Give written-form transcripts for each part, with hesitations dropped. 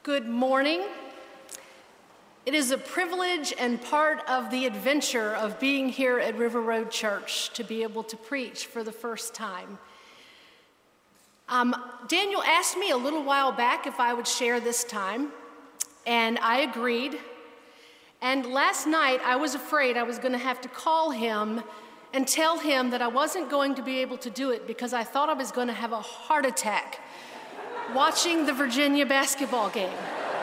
Good morning. It is a privilege and part of the adventure of being here at River Road Church to be able to preach for the first time. Daniel asked me a little while back if I would share this time, and I agreed. And last night, I was afraid I was going to have to call him and tell him that I wasn't going to be able to do it because I thought I was going to have a heart attack watching the Virginia basketball game.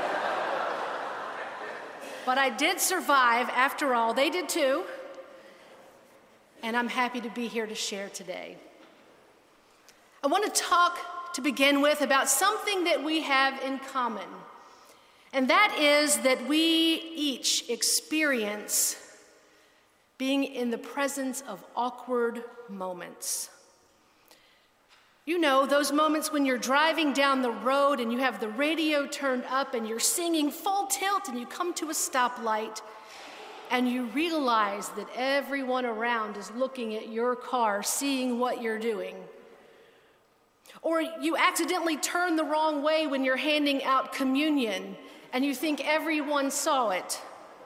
But I did survive after all. They did too. And I'm happy to be here to share today. I want to talk to begin with about something that we have in common. And that is that we each experience being in the presence of awkward moments. You know, those moments when you're driving down the road and you have the radio turned up and you're singing full tilt and you come to a stoplight and you realize that everyone around is looking at your car, seeing what you're doing. Or you accidentally turn the wrong way when you're handing out communion and you think everyone saw it.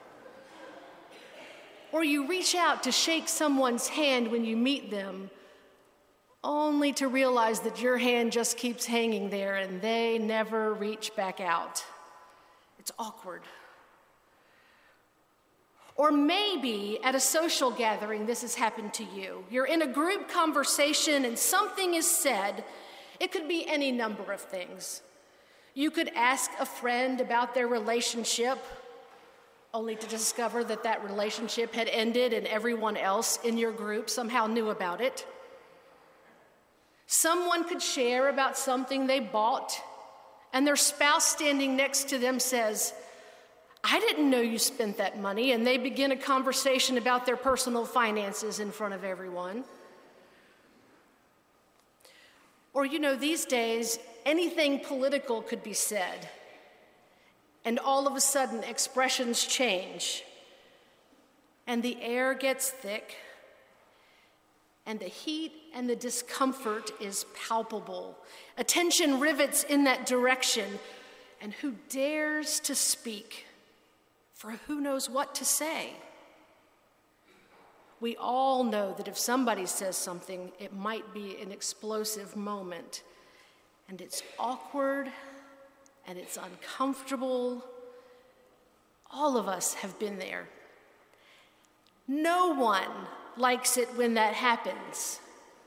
Or you reach out to shake someone's hand when you meet them, only to realize that your hand just keeps hanging there and they never reach back out. It's awkward. Or maybe at a social gathering, this has happened to you. You're in a group conversation and something is said. It could be any number of things. You could ask a friend about their relationship, only to discover that that relationship had ended and everyone else in your group somehow knew about it. Someone could share about something they bought, and their spouse standing next to them says, "I didn't know you spent that money," and they begin a conversation about their personal finances in front of everyone. Or, you know, these days, anything political could be said, and all of a sudden, expressions change, and the air gets thick, and the heat and the discomfort is palpable. Attention rivets in that direction, and who dares to speak? For who knows what to say? We all know that if somebody says something, it might be an explosive moment, and it's awkward, and it's uncomfortable. All of us have been there. No one likes it when that happens,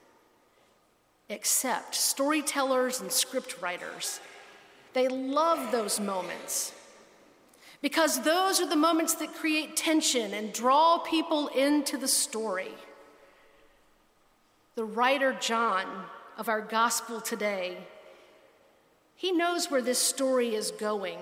except storytellers and script writers. They love those moments because those are the moments that create tension and draw people into the story. The writer John of our gospel today, he knows where this story is going,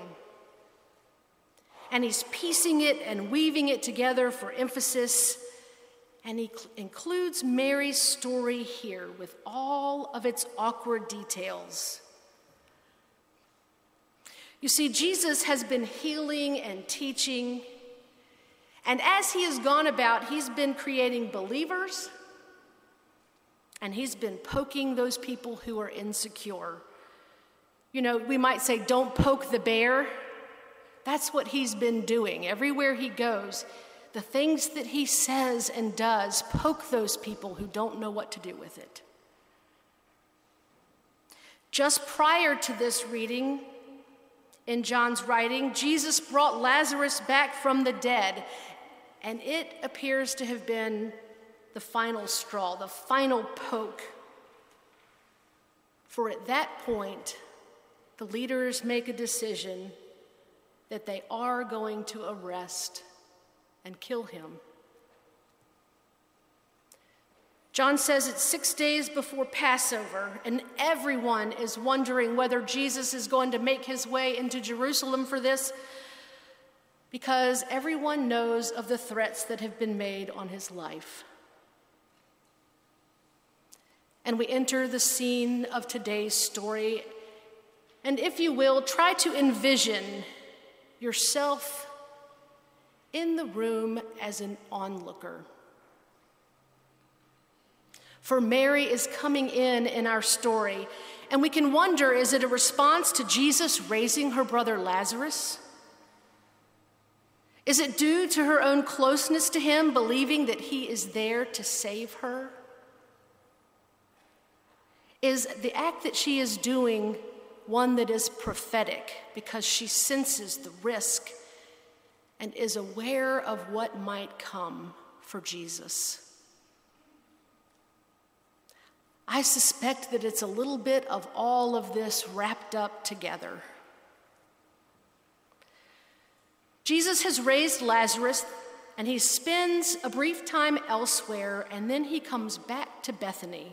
and he's piecing it and weaving it together for emphasis. And he includes Mary's story here with all of its awkward details. You see, Jesus has been healing and teaching, and as he has gone about, he's been creating believers, and he's been poking those people who are insecure. You know, we might say, don't poke the bear. That's what he's been doing. Everywhere he goes, the things that he says and does poke those people who don't know what to do with it. Just prior to this reading in John's writing, Jesus brought Lazarus back from the dead, and it appears to have been the final straw, the final poke. For at that point, the leaders make a decision that they are going to arrest and kill him. John says it's 6 days before Passover, and everyone is wondering whether Jesus is going to make his way into Jerusalem for this, because everyone knows of the threats that have been made on his life. And we enter the scene of today's story, and if you will, try to envision yourself in the room as an onlooker. For Mary is coming in our story, and we can wonder, is it a response to Jesus raising her brother Lazarus? Is it due to her own closeness to him, believing that he is there to save her? Is the act that she is doing one that is prophetic because she senses the risk and is aware of what might come for Jesus? I suspect that it's a little bit of all of this wrapped up together. Jesus has raised Lazarus, and he spends a brief time elsewhere, and then he comes back to Bethany.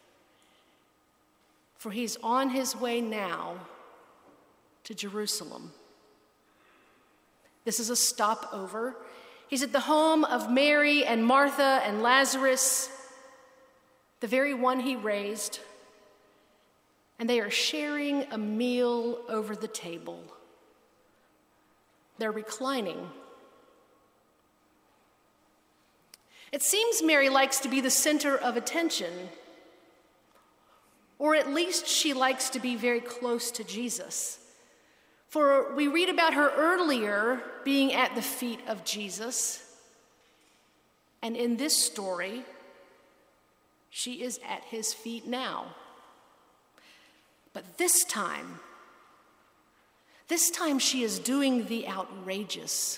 For he's on his way now to Jerusalem. This is a stopover. He's at the home of Mary and Martha and Lazarus, the very one he raised, and they are sharing a meal over the table. They're reclining. It seems Mary likes to be the center of attention, or at least she likes to be very close to Jesus. For we read about her earlier being at the feet of Jesus, and in this story, she is at his feet now. But this time she is doing the outrageous.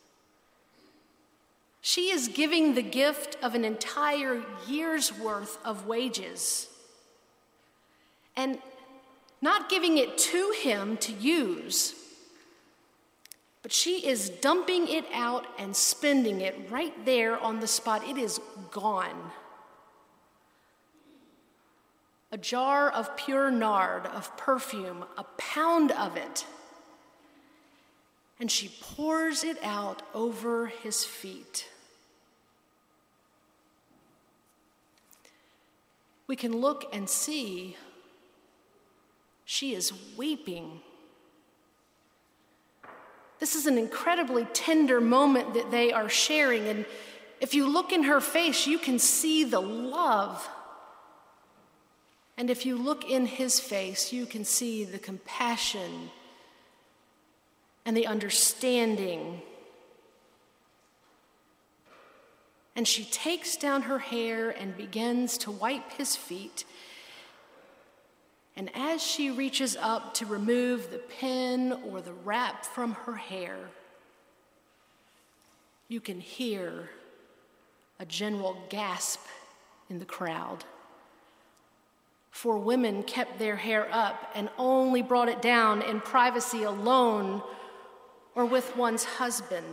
She is giving the gift of an entire year's worth of wages, and not giving it to him to use, but she is dumping it out and spending it right there on the spot. It is gone. A jar of pure nard, of perfume, a pound of it. And she pours it out over his feet. We can look and see she is weeping. This is an incredibly tender moment that they are sharing, and if you look in her face, you can see the love. And if you look in his face, you can see the compassion and the understanding. And she takes down her hair and begins to wipe his feet. And as she reaches up to remove the pin or the wrap from her hair, you can hear a general gasp in the crowd. For women kept their hair up and only brought it down in privacy alone or with one's husband.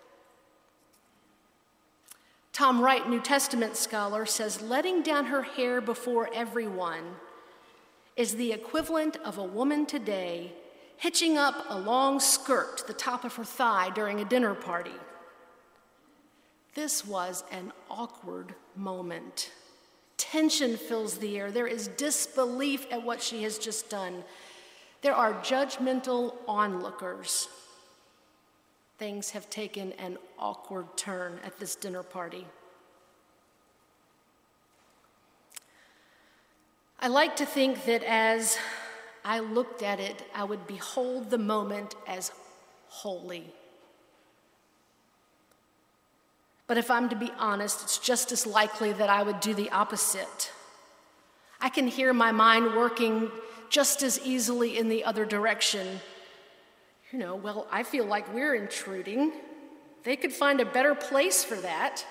Tom Wright, New Testament scholar, says letting down her hair before everyone is the equivalent of a woman today hitching up a long skirt to the top of her thigh during a dinner party. This was an awkward moment. Tension fills the air. There is disbelief at what she has just done. There are judgmental onlookers. Things have taken an awkward turn at this dinner party. I like to think that as I looked at it, I would behold the moment as holy. But if I'm to be honest, it's just as likely that I would do the opposite. I can hear my mind working just as easily in the other direction. Well, I feel like we're intruding. They could find a better place for that.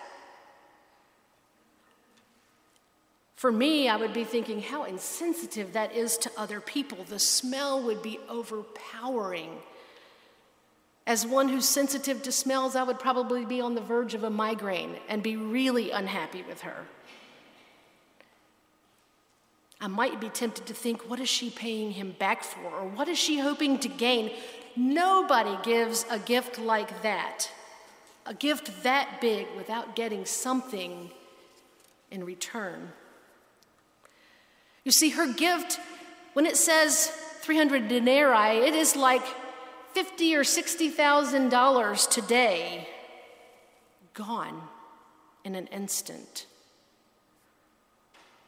For me, I would be thinking how insensitive that is to other people. The smell would be overpowering. As one who's sensitive to smells, I would probably be on the verge of a migraine and be really unhappy with her. I might be tempted to think, what is she paying him back for? Or what is she hoping to gain? Nobody gives a gift like that, a gift that big, without getting something in return. You see, her gift, when it says 300 denarii, it is like $50,000 or $60,000 today, gone in an instant.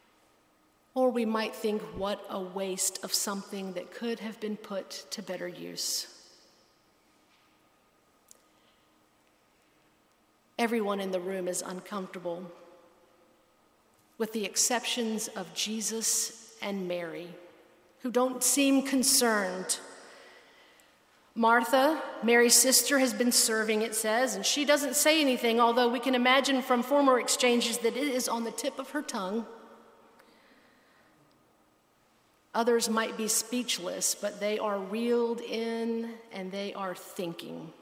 Or we might think, what a waste of something that could have been put to better use. Everyone in the room is uncomfortable, with the exceptions of Jesus and Mary, who don't seem concerned. Martha, Mary's sister, has been serving, it says, and she doesn't say anything, although we can imagine from former exchanges that it is on the tip of her tongue. Others might be speechless, but they are reeled in and they are thinking.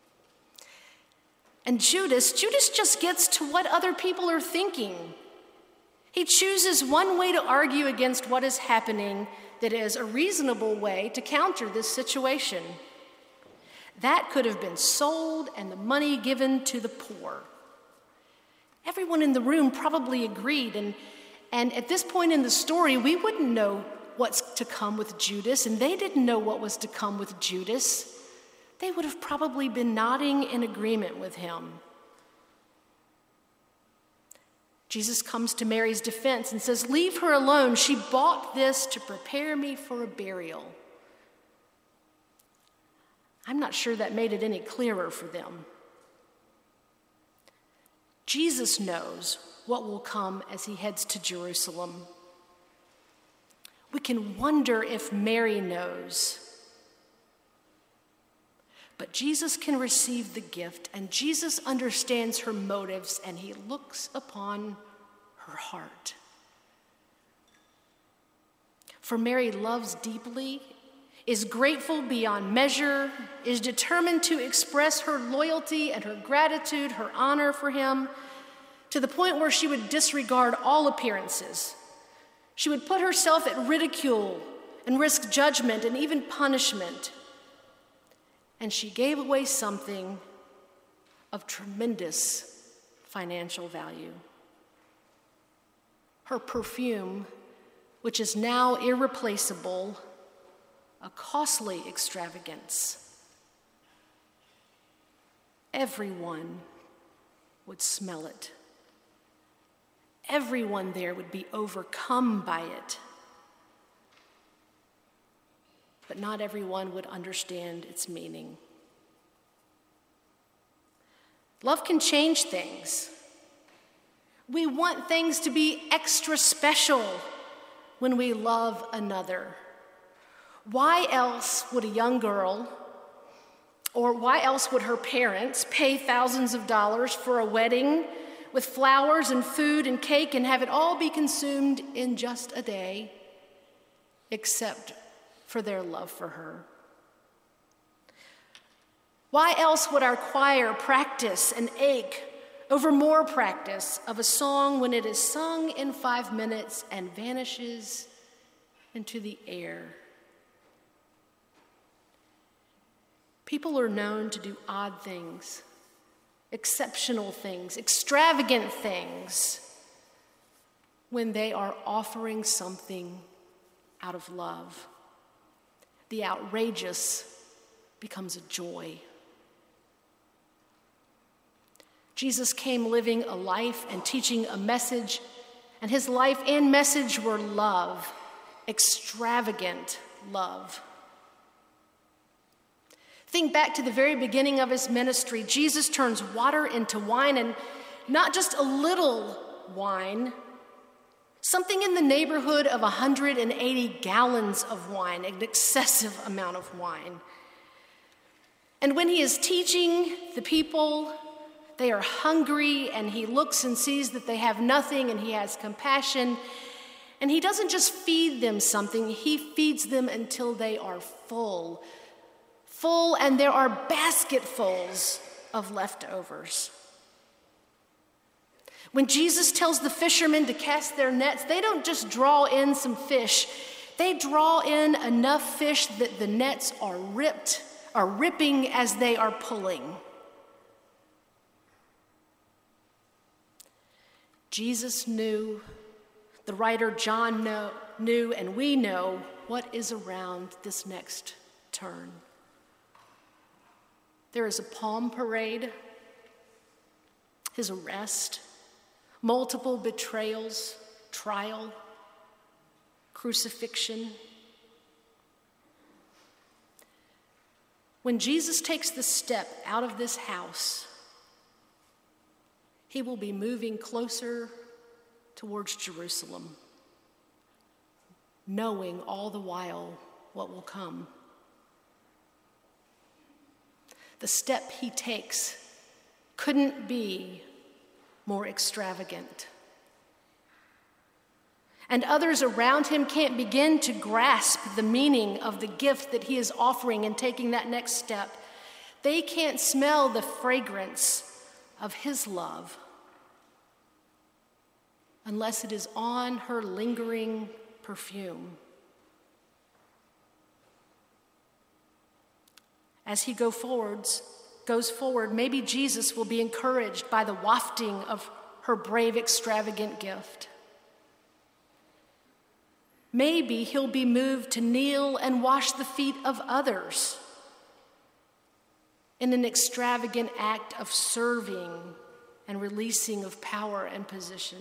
And Judas just gets to what other people are thinking. He chooses one way to argue against what is happening that is a reasonable way to counter this situation. That could have been sold and the money given to the poor. Everyone in the room probably agreed, and at this point in the story, we wouldn't know what's to come with Judas, and they didn't know what was to come with Judas. They would have probably been nodding in agreement with him. Jesus comes to Mary's defense and says, "Leave her alone. She bought this to prepare me for a burial." I'm not sure that made it any clearer for them. Jesus knows what will come as he heads to Jerusalem. We can wonder if Mary knows. But Jesus can receive the gift, and Jesus understands her motives, and he looks upon her heart. For Mary loves deeply, is grateful beyond measure, is determined to express her loyalty and her gratitude, her honor for him, to the point where she would disregard all appearances. She would put herself at ridicule and risk judgment and even punishment. And she gave away something of tremendous financial value. Her perfume, which is now irreplaceable, a costly extravagance. Everyone would smell it. Everyone there would be overcome by it. But not everyone would understand its meaning. Love can change things. We want things to be extra special when we love another. Why else would a young girl, or why else would her parents pay thousands of dollars for a wedding with flowers and food and cake and have it all be consumed in just a day, except for their love for her? Why else would our choir practice and ache over more practice of a song when it is sung in 5 minutes and vanishes into the air? People are known to do odd things, exceptional things, extravagant things when they are offering something out of love. The outrageous becomes a joy. Jesus came living a life and teaching a message, and his life and message were love, extravagant love. Think back to the very beginning of his ministry. Jesus turns water into wine, and not just a little wine, something in the neighborhood of 180 gallons of wine, an excessive amount of wine. And when he is teaching the people, they are hungry, and he looks and sees that they have nothing, and he has compassion. And he doesn't just feed them something, he feeds them until they are full, and there are basketfuls of leftovers. When Jesus tells the fishermen to cast their nets, they don't just draw in some fish. They draw in enough fish that the nets are ripping as they are pulling. Jesus knew, the writer John knew, and we know what is around this next turn. There is a palm parade, his arrest, multiple betrayals, trial, crucifixion. When Jesus takes the step out of this house, he will be moving closer towards Jerusalem, knowing all the while what will come. The step he takes couldn't be more extravagant. And others around him can't begin to grasp the meaning of the gift that he is offering in taking that next step. They can't smell the fragrance of his love unless it is on her lingering perfume. As he goes forward, maybe Jesus will be encouraged by the wafting of her brave, extravagant gift. Maybe he'll be moved to kneel and wash the feet of others in an extravagant act of serving and releasing of power and position.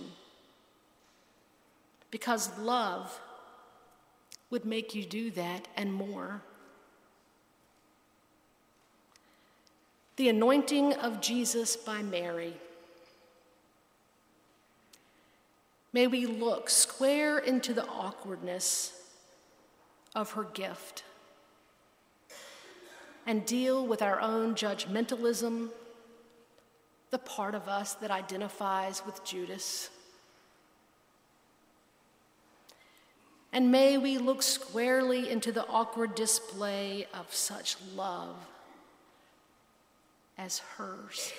Because love would make you do that and more. The anointing of Jesus by Mary. May we look square into the awkwardness of her gift and deal with our own judgmentalism, the part of us that identifies with Judas. And may we look squarely into the awkward display of such love as hers.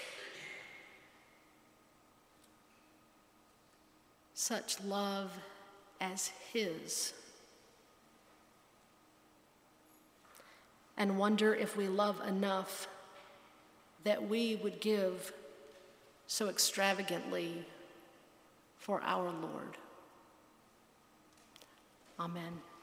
Such love as his. And wonder if we love enough that we would give so extravagantly for our Lord. Amen.